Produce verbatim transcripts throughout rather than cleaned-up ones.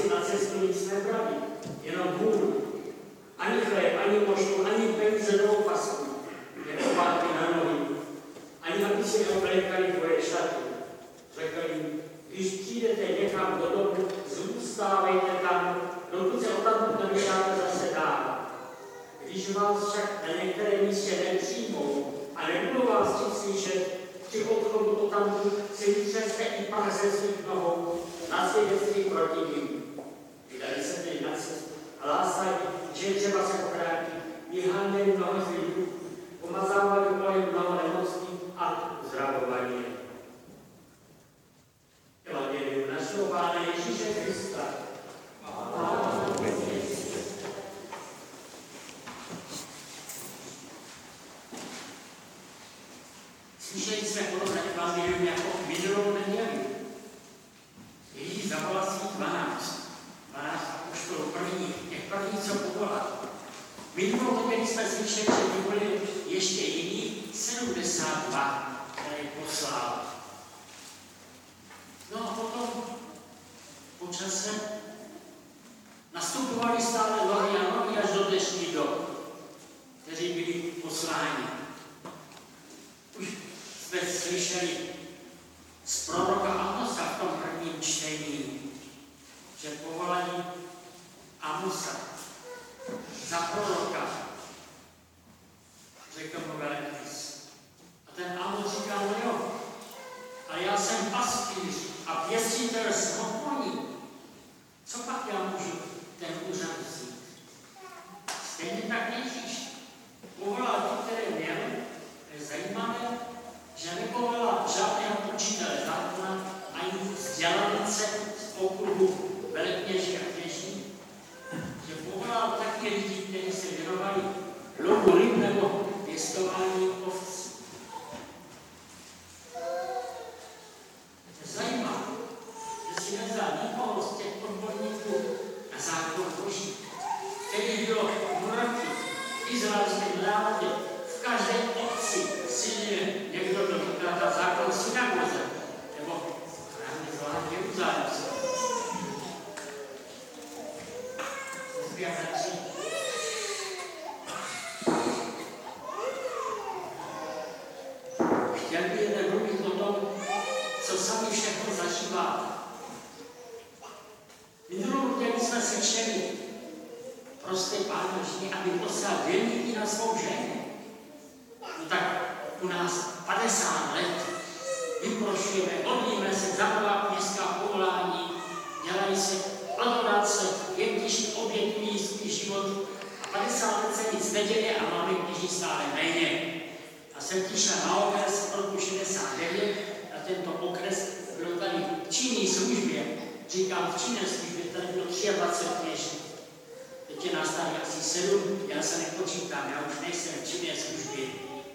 si na cestu nic nebrali, jenom hůl. Ani chléb, ani moštu, ani peníze do opasku, jen opátky na nohy. Ani aby si neoblékali tvoje šaty. Řekl jim, když přijdete někam do domu, zůstávejte tam, dokud se odtamtud nevydáte zase dál. Když vás však na některém místě nepřijmou a nebudou vás chtít slyšet, při odchodu odtamtud si vytřeste i pár ze svých nohou na svědectví proti nim. Vydali se tedy na cestu a hlásali, že je třeba se obrátit, vyháněli mnoho z lidí, pomazávali kolem mnoho nemocných a uzdravovali je. Evangelium našeho Pána Ježíše Krista. Slyšeli jsme podobné evangelium jako minulou neděli. Ježíš zavolal svých dvanáct. Dvanáct apoštolů první, těch první, co povolal. Minulou neděli jsme slyšeli, že by byli ještě jiní sedmdesát dva, které poslal. No a potom po čase nastupovali stále noví a noví až do dnešní doby, kteří byli posláni. Už jsme slyšeli z proroka Amosa v tom prvním čtení, že povolali Amosa za proroka, řekl mu velekněz. A ten Amos říkal, no jo, ale já jsem pastýř a pěstitel smokoní. Co pak já můžu ten úřad vzít? Stejně tak Ježíš povolal ty, které měl. Je zajímavé, že nepovolal žádného učitele zákona ani vzdělance z okruhu velekněží a kněží, že povolal taky lidi, kteří se věnovali lovu ryb nebo pěstování ovcí. Zajímavé, že si nevzal nikoho z těch odborníků na zákon Boží, který bylo mrtvý v izraelském národě. V každé obci silně někdo, kdo vykládá zákon synagoze, nebo právě zvlášť Jeruzalémce. Chtěl by jeden mluvit o tom, co sami všechno zažívá. Minulou neděli jsme slyšeli prostě Pána ženy, aby poslal věrníky na svou ženu. No tak u nás padesát let vyprošujeme, modlíme se, zavolá městská povolání, dělají se adorace, jediši obětují svůj život a padesát let se nic neděje a máme kteří stále méně. A jsem přišel na okres v roku šedesát devět a tento okres byl tady v činné službě, říkám v činné službě, tady bylo dvacet tři kněží. Teď je nás tady asi sedm, já se nepočítám, já už nejsem v činné službě.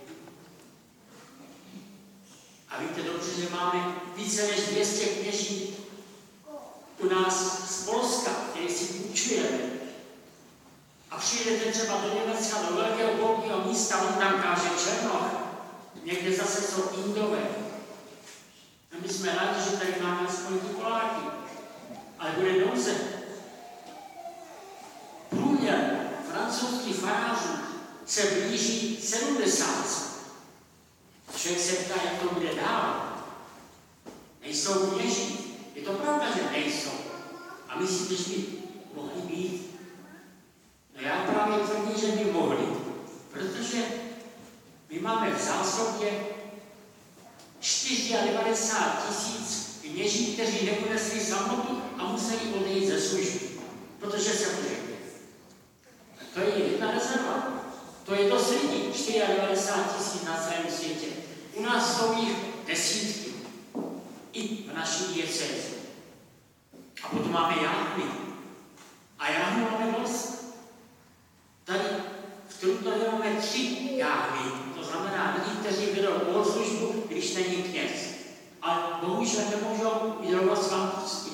A víte dobře, že máme více než dvě stě kněží u nás z Polska, který si půjčujeme. A přijdete třeba do Německa, do velkého polního místa, on tam káže Černoch, někde zase jsou Indové. A my jsme rádi, že tady máme aspoň ty Poláky. Ale bude nouze. Průměr francouzských farářů se blíží sedmdesát. Člověk se ptá, jak to bude dál. Nejsou kněží. Je to pravda, že nejsou. A myslíte, že by mohli být? No já právě tvrdím, že by mohli. Protože my máme v zásobě devadesát čtyři tisíc kněží, kteří neunesli samotu a museli odejít ze služby. Protože se uřekli. To je jedna rezerva. To je dost lidí, devadesát čtyři tisíc na celém světě. U nás jsou jich desítky. I v naší diecézi. A potom máme jáhny. A jáhny máme dost. Tady v Trutnově máme tři jáhny. To znamená lidi, kteří vedou bohoslužbu, když není kněz. Ale bohužel nemůžou vyrovat svátosti.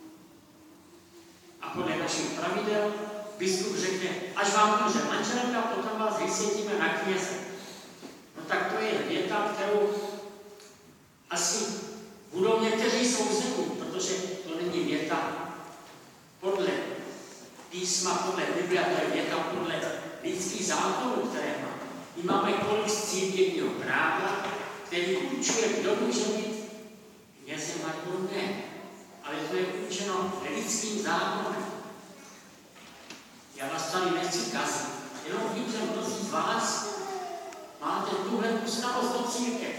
A podle našich pravidel biskup řekne, až vám umře manželka, potom vás vysvětíme na kněze. No tak to je věta, kterou asi budou někteří souzení, protože to není věta. písma podle Bible, to je tam podle lidských zákonů, které má. My máme kodex církevního práva, který určuje, kdo může být knězem a kdo ne. Ale to je určeno lidským zákonem. Já vás tady nechci kazit, jenom vím, že mnozí z vás máte tuhle znalost do církev.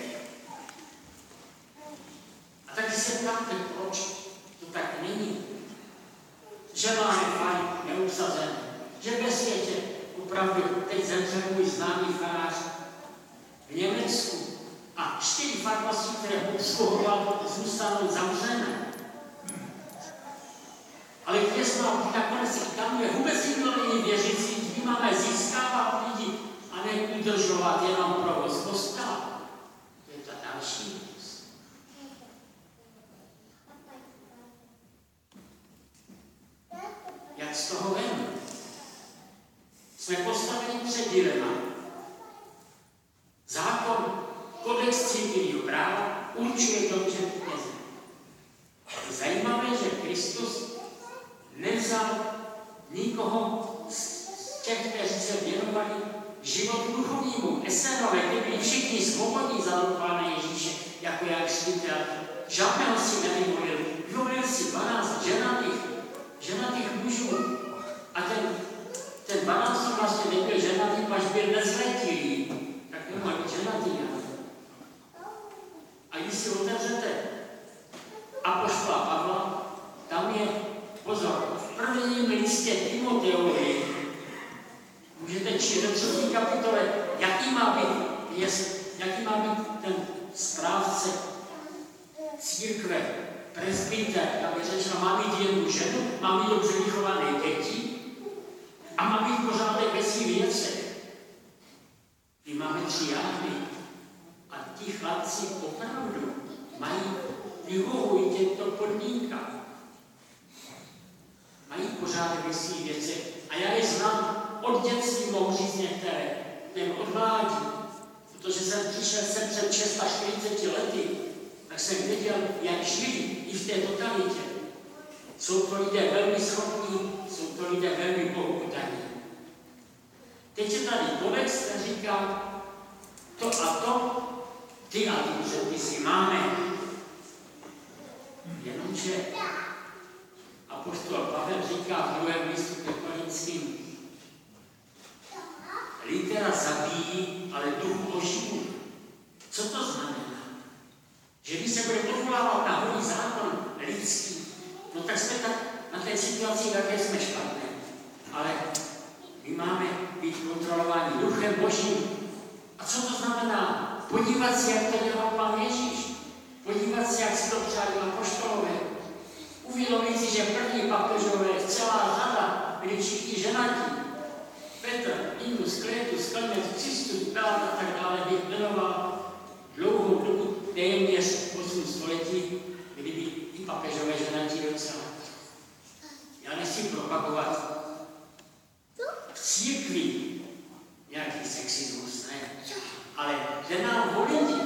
A taky se ptáte, proč to tak není. Že máme fajn neusazené, že ve světě opravdu teď zemřel můj známý farář v Německu a čtyři farnosti, které obsluhoval, zůstanou zavřené. Ale kněz má být nakonec i tam, je vůbec nikdo není věřící, my máme získávat lidi a ne udržovat jenom provoz kostela. To je ta další věc. Jak z toho ven? Jsme postaveni před dilema. Zákon, kodex církevního práva určuje, kdo může být knězem. Je zajímavé, že Kristus nevzal nikoho z těch, kteří se věnovali životu duchovnímu. Esenové, ty byli všichni svobodní za Pána Ježíše, jako jak šlitel. Žádného si nevyvolil. Vyvolil si dvanáct ženatých, ženatých mužů. A ten, ten dvanáct vlastně nebyl ženatý, až byl nezletilý. Tak nemohl být ženatý. A když si otevřete apoštola Pavla, tam je, pozor, v prvním listě Timoteovi můžete číst ve třetí kapitole, jaký má být, jest, jaký má být ten správce církve, presbyter, tam je řečeno, má mít jednu ženu, má mít dobře vychované děti a má být pořádek ve svých věcech. My máme tři jáhny a ti chlapci opravdu mají, vyhovují těmto podmínkám. Mají pořádek ve svých věcech. A já je znám od dětství, mohu říct některé, těm od mládí, protože jsem přišel sem před čtyřiceti šesti lety, tak jsem věděl, jak žijí i v té totalitě. Jsou to lidé velmi schopní, jsou to lidé velmi bohudaní. Teď je tady kodex, který říká, to a to, ty a ty předpisy máme. Jenomže apoštol Pavel říká v druhém listu ke Korinským, litera zabíjí, ale duch oživuje. Co to znamená? Že když se bude odvolávat na holý zákon lidský, no tak jsme tak na té situaci, jaké jsme špatné. Ale my máme být kontrolováni duchem Božím. A co to znamená? Podívat se, jak to dělal Pán Ježíš. Podívat se, jak si to přáli apoštolové. Uvědomit si, že první papežové, celá řada, byli všichni ženatí. Petr, Ingus, Kletus, Klemens, Kristus, Pelát a tak dále bych jmenoval dlouhou dobu, téměř osm století, kdyby i papežové ženatí docela. Já nechci propagovat v církvi nějaký sexismus, ne? Ale jde nám o lidi.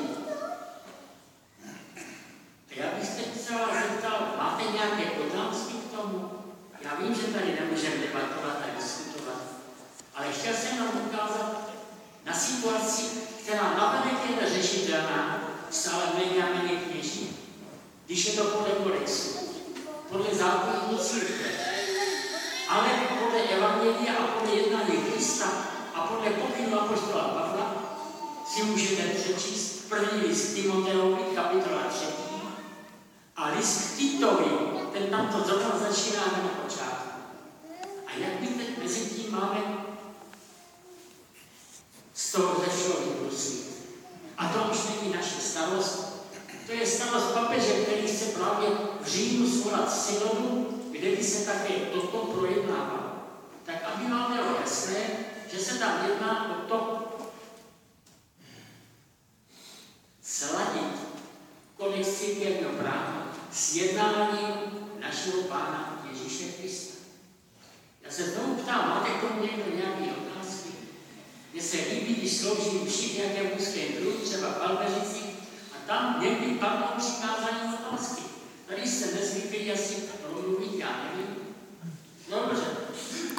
Já bych se třeba zeptal, máte nějaké otázky k tomu? Já vím, že tady nemůžeme debatovat a diskutovat, ale chtěl jsem nám ukázat na situaci, která navenek je neřešitelná, stále méně a méně kněží, když je to podle kodexu, podle zákonů církve, ale podle evangelia a podle jednání Krista a podle pokynu apoštola Pavla si můžete přečíst první list Timoteovi, kapitola třetí, a list Titovi, ten tam to zrovna začíná na počátku. A jak my teď mezi tím máme z toho ze všeho vyproslit? A to už není naše starost. To je starost papeže, který chce právě v říjnu svolat synodu, kde by se také toto projednávalo. Tak aby vám bylo jasné, že se tam jedná o to sladit kodex církevního práva s jednáním našeho Pána Ježíše Krista. Já se znovu ptám, máte k tomu někdo nějaké otázky? Mně se líbí, když sloužím všichni nějaké mužské druh, třeba v Albeřicích, a tam někdy padnou přikázání otázky. Tady jste nezvyklí asi promluvit, já nevím. Dobře.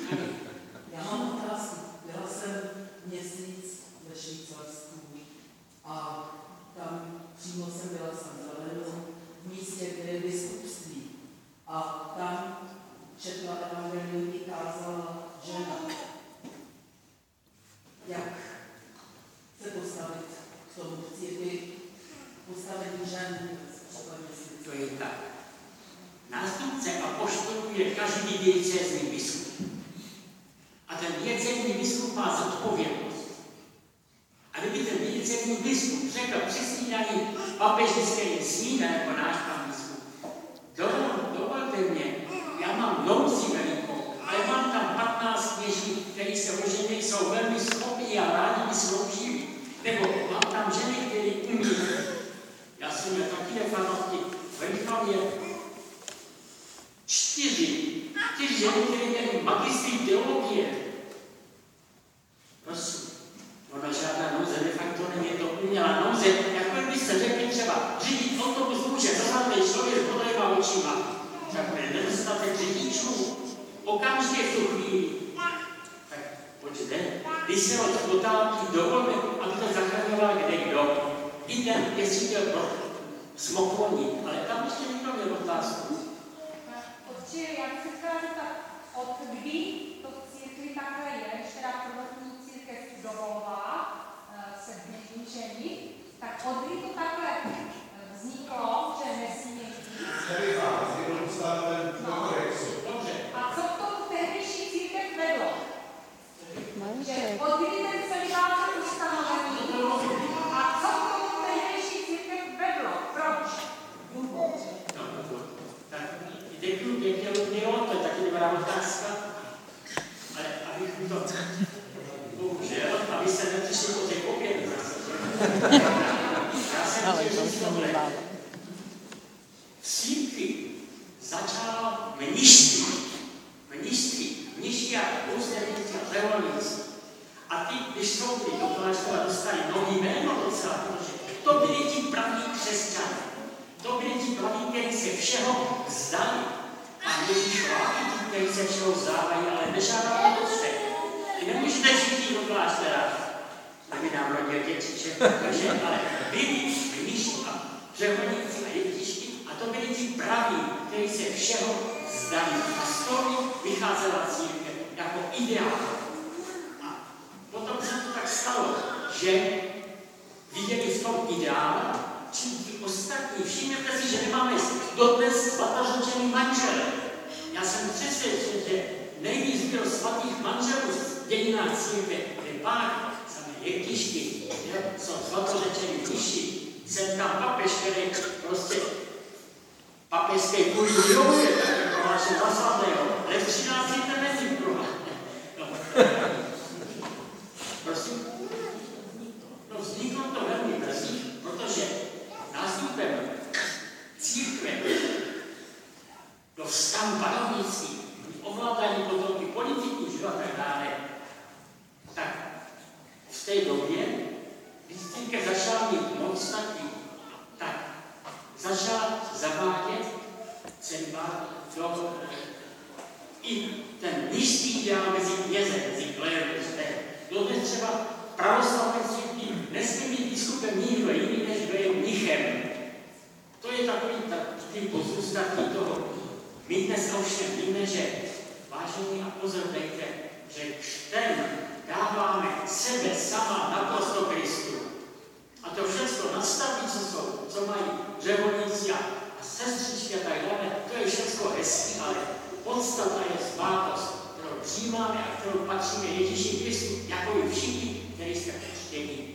To je tak. Nástupce apoštolů je každý diecézní biskup. A ten diecézní biskup má zodpovědnost. A kdyby ten diecézní biskup řekl při snídani papežické snídani jako náš pan biskup, dovol, dovolte mě, já mám nouzi velikou, ale mám tam patnáct kněží, kteří se oženili, jsou velmi schopní a rádi by sloužili. Nebo mám tam ženy, které umí. Já jsem měl takové fanoušky v Rychově. Čtyři. Čtyři ženy, které měly magistry teologie. Prosím. Ona žádná nouze, de facto není to umělá nouze. Jak byste řekli třeba, řídit autobus může zasadný člověk s modlýma očima. Tak je nedostatek řidičů. Okamžitě v tu chvíli. Tak počkejte, když se od otálky dovolme, aby to zachraňoval kde kdo. I ten, jestli chtěl pro smokloní, ale tam ještě někdo měl otázku. Otče, já bych se chtěla zeptat, od kdy to v církvi takhle je, když teda prvotní církev dovolovala se kněží ženit, tak od kdy to takhle vzniklo, že nesmí Dobře. A co k tomu tehdejší církev vedlo? Že od kdy ten celibát byl ustanovený a co k tomu tehdejší církev vedlo? Proč? Děkuji pěkně, Ludmilo, to je taky dobrá otázka. Ale abych to... Bohužel, aby se nepřišli po těch obědů zase. Já jsem chtěl říct tohle. V církvi začalo mnišství. Mnišství. Mništi a ústředníci a řeholníci. A ty, když vstoupili do kláštera, dostali nový jméno docela, protože to byli ti praví křesťané. To byli ti praví, kteří se všeho vzdali. A Ježíš chválí ti, kteří se všeho vzdávají, ale nežádá to dostek. Ty nemůžete všichni do kláštera. Aby nám rodil dětiče, takže, ale byli mniši a řeholníci a jedišti, a to byli ti praví, kteří se všeho vzdali. A z toho vycházela církev jako ideál. A potom se to tak stalo, že viděli v tom ideál, čím ti ostatní, všimněte si, že nemáme dodnes svatořečený manžel. Já jsem přesvědčen, že nejvíc byl svatých manželů v dějinách církve, je pár, samé jektišky, jsou svatořečený mniši. Jsem tam papež, který prostě papežské kultu vyhovuje, tak jako vaše zasladného, ale v třinácti to není prohlášení. No. Prosím? No vzniklo to velmi brzy, protože nástupem církve do vztahu panovnictví ovládání potom i politiků, že a tak dále, tak v té době, když církev začala mít moc taky, tak začala zavádět celibát do i ten nízký ideál mezi knězem, mezi klérusem. Dodnes třeba pravoslavné církví nesmí být biskupem nikdo jiný, než kdo je mnichem. To je takový ty pozůstatky toho. My dnes ovšem víme, že vážení a pozor dejte, že křtem dáváme sebe sama naprosto Kristu. A to všechno nastaví, co jsou, co mají řeholníci a sestřičky a tak dále, to je všechno hezký, ale podstata je svátost, kterou přijímáme a kterou patříme Ježíši Kristu, jako i všichni, kteří jste křtění.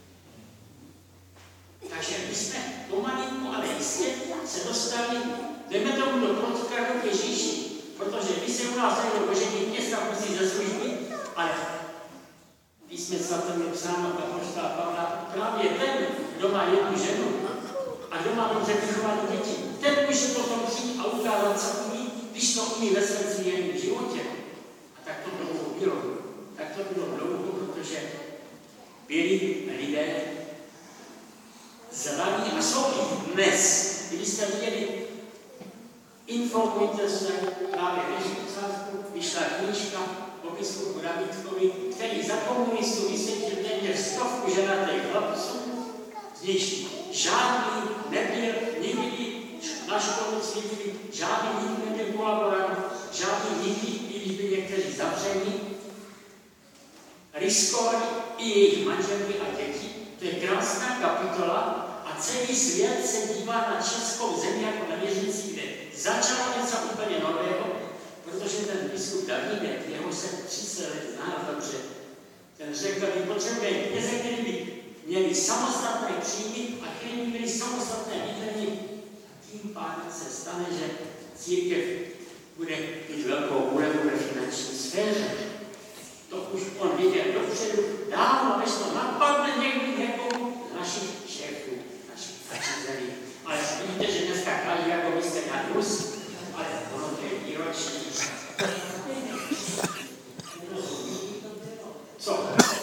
Takže my jsme pomalinku, ale jistě se dostali, jdeme tomu do krotka k Ježíši, protože my se u nás někdo božení města musí ze služby, ale písmě svatém je psáno od apoštola Pavla, právě ten, kdo má jednu ženu a kdo má dobře vychovat děti, ten může potom přijít a ukázat, co umí, když to umí ve svém cíleném životě. A tak to dlouho bylo. Tak to bylo dlouho, protože byli lidé zraní a jsou i dnes. Když jste viděli, informujte se, právě v Ježíšovsku vyšla knížka o biskupu Davidkovi, který za komunistů vysvětlil téměř stovku ženatých chlapců, z nich žádný nebyl nikdy na školu církvi, žádný nikdy nebyl kolaborant, žádný nikdy, když byli někteří zavření, riskovali i jejich manželky a děti. To je krásná kapitola a celý svět se dívá na českou zemi jako na věřící, kde začalo něco úplně nového, protože ten biskup Davídek, jeho se třicet let zná dobře, ten řekl, že potřebuje kněze, který by měli samostatné příjmy a který by měli samostatné bydlení. Tím pádem se stane, že církev bude mít velkou úlevu ve finanční sféře. To už on viděl dopředu, dávno, než to napadne někdy někomu z našich šéfů, našich našich zemí. Ale vidíte, že dneska každý jako byste na Rus, ale ono to je výroční. Co?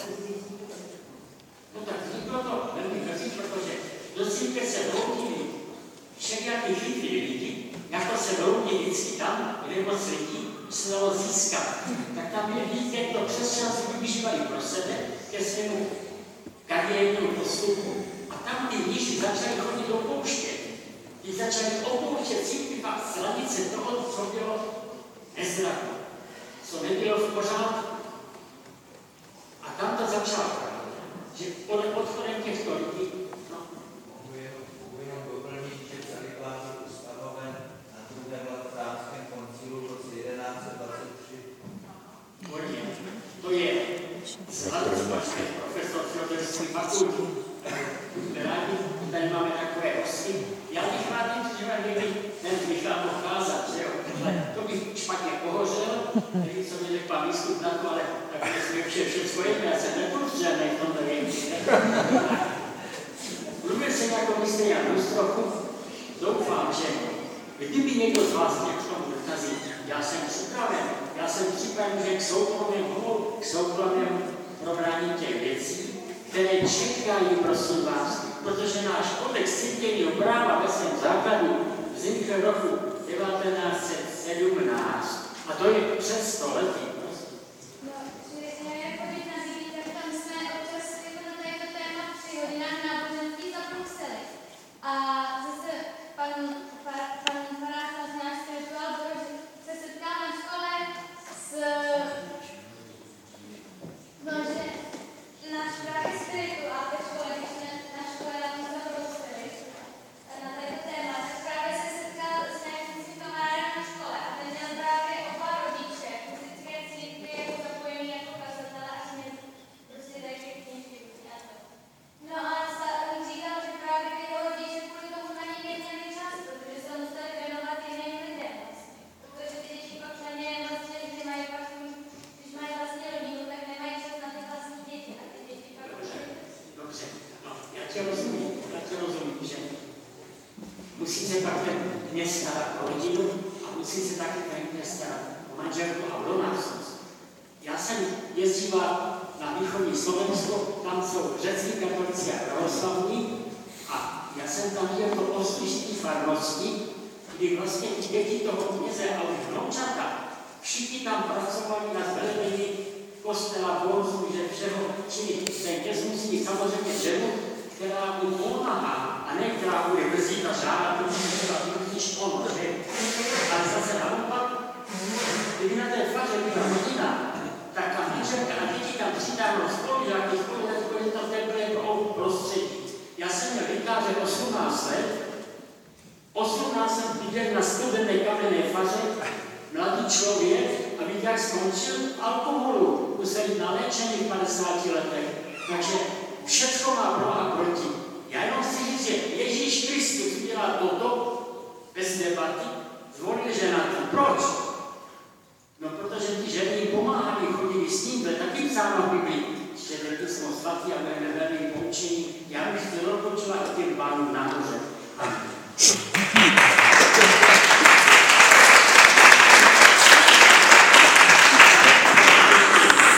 No tak vzniklo to velmi mrzí, protože do církve se vloudili všelijaký chytrý lidi, jako se vloudí vždycky tam, kde moc lidí se dalo získat. Tak tam je víc, jak to přes čas využívali pro sebe ke svému kariérnímu postupu. A tam ty mniši začali chodit do pouště. Ty začali opouštět církvi a sladit se toho, co bylo nezdravné, co nebylo v pořádku. A tam to začalo, že pod odchodem těchto lidí, no. Mohu jenom doplnit, že celý plán byl ustanoven na druhém Lateránském koncilu v roce jedenáct set dvacet tři. To je zladočpačný profesor filozofické fakulty. Rádi, tady máme takové osy. Já bych rád že kdyby ten Michal mohl kázat, že jo? To bych špatně pohořel, nevím, co mě řekl pan výstup na to, ale tak jsme vše všechno jedno, já jsem neprůstřelný v tomto věci. Mluvil jsem jako mistr Janus trochu, doufám, že kdyby někdo z vás měl k tomu dotazy, já jsem připraven, já jsem připraven, že k soukromému, k soukromému probrání těch věcí, které čekají, prosím vás, protože náš kodex církevního práva ve svém základu vznikl v roku devatenáct set sedmnáct. A to je přes sto lety. No, že já jako teď nazývím, tak tam jsme občas jako na této téma při hodinách náboženství zaprousili. A zase pan, pan, pan farář náš spirituál se setkal na škole s... No, že náš právě spirituál ve škole, když na, na škole na tom zaprousili na této téma, tak právě se setkal s nějakým svým kamarádem na škole a ten měl právě oba rodiče fyzické církvy jako zapojení jako kazatele a mě prostě dají ke knížky a to. No a on říkal, že právě ty jeho rodiče kvůli tomu na něj neměli čas, protože se museli věnovat jiným lidem vlastně. Protože ty děti pak na ně vlastně, když mají vlastní, když mají vlastně rodinu, tak nemají čas na ty vlastní děti. A ty děti pak... Dobře, dobře. No, já tě rozumím, já tě rozumím, že musí se pak ten kněz starat o rodinu a musí se taky ten kněz starat o manželku a o domácnost. Já jsem jezdíval na východní Slovensko, tam jsou řecký katolici a pravoslavní a já jsem tam viděl to ostřížní farnosti, kdy vlastně děti toho kněze a už vnoučata, všichni tam pracovali na zveledení kostela, bonzu, že všeho, čili ten kněz musí mít samozřejmě ženu, která mu pomáhá a ne která bude brzít a žádat, to musí třeba využít on, že? Ale zase naopak, kdyby na té faře byla rodina, tak ta manželka a děti tam přitáhnou spolužáky, spolužáky, je to teplé jako prostředí. Já jsem měl vykáže osmnáct let, osmnáct let viděl na studené kamenné faře, mladý člověk a viděl, jak skončil alkoholu, musel jít na léčení v padesáti letech. Takže všechno má pro a proti. Já jenom chci říct, že Ježíš Kristus dělá toto bez debaty, zvolil ženatý. Proč? No, protože ty ženy pomáhali, chodili s ním, to je taky psáno v Biblii. Čtěte písmo svatý a budeme velmi poučení. Já bych chtěl odpočívat těm pánům nahoře. Amen.